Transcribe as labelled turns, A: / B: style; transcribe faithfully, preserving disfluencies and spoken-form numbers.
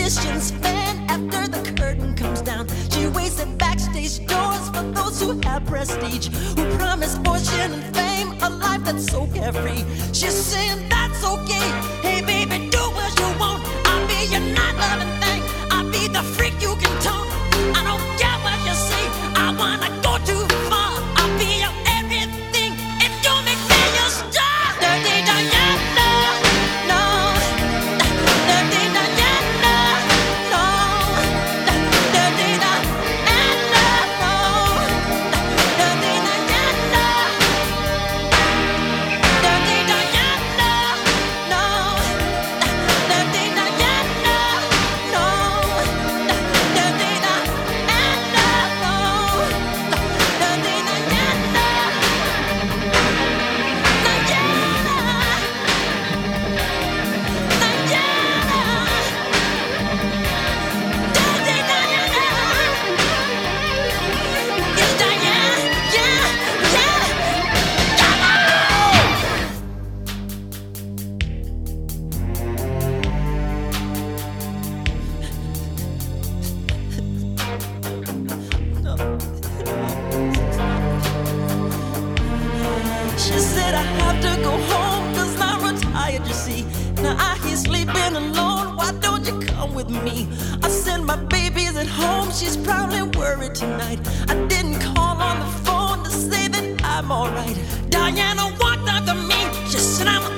A: musician's fan after the curtain comes down. She waits at backstage doors for those who have prestige, who promise fortune and fame, a life that's so carefree. She's saying that's okay. Hey baby, do what you want. I'll be your not loving thing. I'll be the freak you can taunt. I don't care what you say. I wanna go too far. I'll be your everything if you make me your star. Dirty Diana, no. Dirty Diana, no. Dirty Diana, no. Dirty Diana. Dirty Diana, no. Dirty Diana, no. Dirty Diana, no. Dirty Diana. She said I have to go home cause I'm retired, you see. Now I hear sleeping alone, why don't you come with me? I said my baby's at home, she's probably worried tonight. I didn't call on the phone to say that I'm alright. Diana walked up to me, she said I'm